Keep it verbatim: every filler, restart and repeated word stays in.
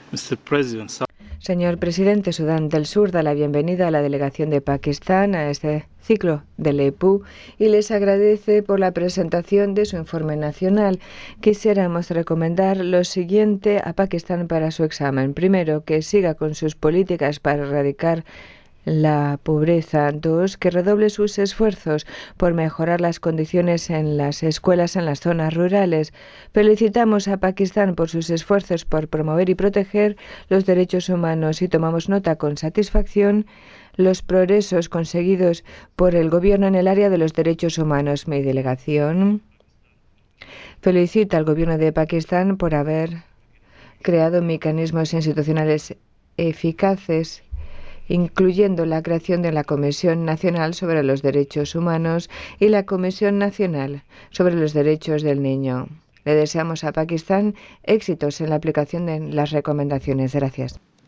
mister President, Señor presidente, Sudán del Sur da la bienvenida a la delegación de Pakistán a este ciclo del E P U y les agradece por la presentación de su informe nacional. Quisiéramos recomendar lo siguiente a Pakistán para su examen. Primero, que siga con sus políticas para erradicar la pobreza. Dos, que redoble sus esfuerzos por mejorar las condiciones en las escuelas en las zonas rurales. Felicitamos a Pakistán por sus esfuerzos por promover y proteger los derechos humanos y tomamos nota con satisfacción los progresos conseguidos por el gobierno en el área de los derechos humanos. Mi delegación felicita al gobierno de Pakistán por haber creado mecanismos institucionales eficaces, incluyendo la creación de la Comisión Nacional sobre los Derechos Humanos y la Comisión Nacional sobre los Derechos del Niño. Le deseamos a Pakistán éxitos en la aplicación de las recomendaciones. Gracias.